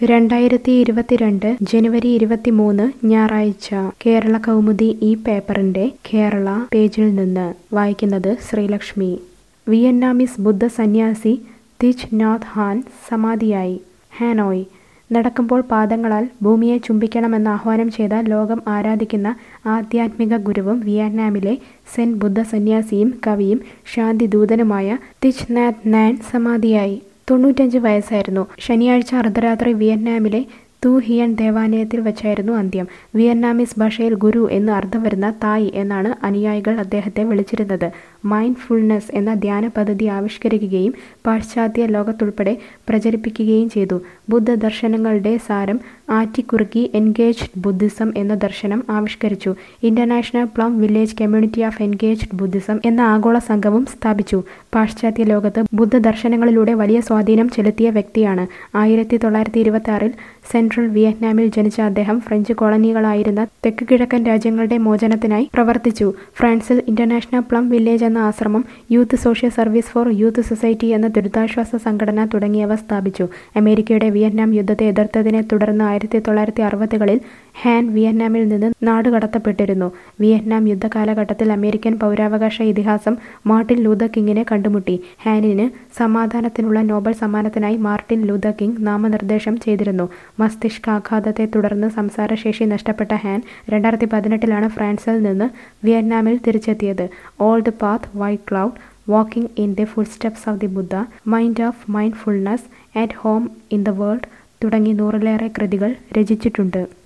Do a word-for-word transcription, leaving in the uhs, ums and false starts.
രണ്ടായിരത്തി ഇരുപത്തിരണ്ട് ജനുവരി ഇരുപത്തിമൂന്ന് ഞായറാഴ്ച കേരള കൗമുദി ഈ പേപ്പറിന്റെ കേരള പേജിൽ നിന്ന് വായിക്കുന്നത് ശ്രീലക്ഷ്മി. വിയറ്റ്നാമീസ് ബുദ്ധ സന്യാസി തിച്ച് നാത് ഹാൻ സമാധിയായി. ഹാനോയ്. നടക്കുമ്പോൾ പാദങ്ങളാൽ ഭൂമിയെ ചുംബിക്കണമെന്ന് ആഹ്വാനം ചെയ്ത ലോകം ആരാധിക്കുന്ന ആധ്യാത്മിക ഗുരുവും വിയറ്റ്നാമിലെ സെൻ ബുദ്ധ സന്യാസിയും കവിയും ശാന്തിദൂതനുമായ തിച്ച് നാത് നാൻ സമാധിയായി. തൊണ്ണൂറ്റഞ്ച് വയസ്സായിരുന്നു. ശനിയാഴ്ച അർദ്ധരാത്രി വിയറ്റ്നാമിലെ തു ഹിയൻ ദേവാലയത്തിൽ വച്ചായിരുന്നു അന്ത്യം. വിയറ്റ്നാമീസ് ഭാഷയിൽ ഗുരു എന്ന് അർത്ഥം വരുന്ന തായ് എന്നാണ് അനുയായികൾ അദ്ദേഹത്തെ വിളിച്ചിരുന്നത്. മൈൻഡ്ഫുൾനെസ് എന്ന ധ്യാന പദ്ധതി ആവിഷ്കരിക്കുകയും പാശ്ചാത്യ ലോകത്തുൾപ്പെടെ പ്രചരിപ്പിക്കുകയും ചെയ്തു. ബുദ്ധ ദർശനങ്ങളുടെ സാരം ആറ്റിക്കുറുക്കി എൻഗേജ്ഡ് ബുദ്ധിസം എന്ന ദർശനം ആവിഷ്കരിച്ചു. International Plum Village community of engaged Buddhism എന്ന ആഗോള സംഘവും സ്ഥാപിച്ചു. പാശ്ചാത്യ ലോകത്ത് ബുദ്ധ ദർശനങ്ങളിലൂടെ വലിയ സ്വാധീനം ചെലുത്തിയ വ്യക്തിയാണ്. ആയിരത്തി തൊള്ളായിരത്തി ഇരുപത്തി ആറിൽ സെൻട്രൽ വിയറ്റ്നാമിൽ ജനിച്ച അദ്ദേഹം ഫ്രഞ്ച് കോളനികളായിരുന്ന തെക്ക് കിഴക്കൻ രാജ്യങ്ങളുടെ മോചനത്തിനായി പ്രവർത്തിച്ചു. ഫ്രാൻസിൽ ഇന്റർനാഷണൽ പ്ലം വില്ലേജ് എന്ന ആശ്രമം, youth social service for youth society എന്ന ദുരിതാശ്വാസ സംഘടന തുടങ്ങിയവ സ്ഥാപിച്ചു. അമേരിക്കയുടെ വിയറ്റ്നാം യുദ്ധത്തെ എതിർത്തതിനെ തുടർന്ന് ആയിരത്തി തൊള്ളായിരത്തി അറുപതുകളിൽ ഹാൻ വിയറ്റ്നാമിൽ നിന്ന് നാടുകടത്തപ്പെട്ടിരുന്നു. വിയറ്റ്നാം യുദ്ധ കാലഘട്ടത്തിൽ അമേരിക്കൻ പൗരാവകാശ ഇതിഹാസം മാർട്ടിൻ ലൂഥർ കിങ്ങിനെ കണ്ടുമുട്ടി. ഹാനിന് സമാധാനത്തിനുള്ള നോബൽ സമ്മാനത്തിനായി മാർട്ടിൻ ലൂഥർ കിങ് നാമനിർദ്ദേശം ചെയ്തിരുന്നു. മസ്തിഷ്കാഘാതത്തെ തുടർന്ന് സംസാരശേഷി നഷ്ടപ്പെട്ട ഹാൻ രണ്ടായിരത്തി പതിനെട്ടിലാണ് ഫ്രാൻസിൽ നിന്ന് വിയറ്റ്നാമിൽ തിരിച്ചെത്തിയത്. Old path, white cloud, walking in the footsteps of the Buddha, mind of mindfulness, at home in the world തുടങ്ങി നൂറിലേറെ കൃതികൾ രചിച്ചിട്ടുണ്ട്.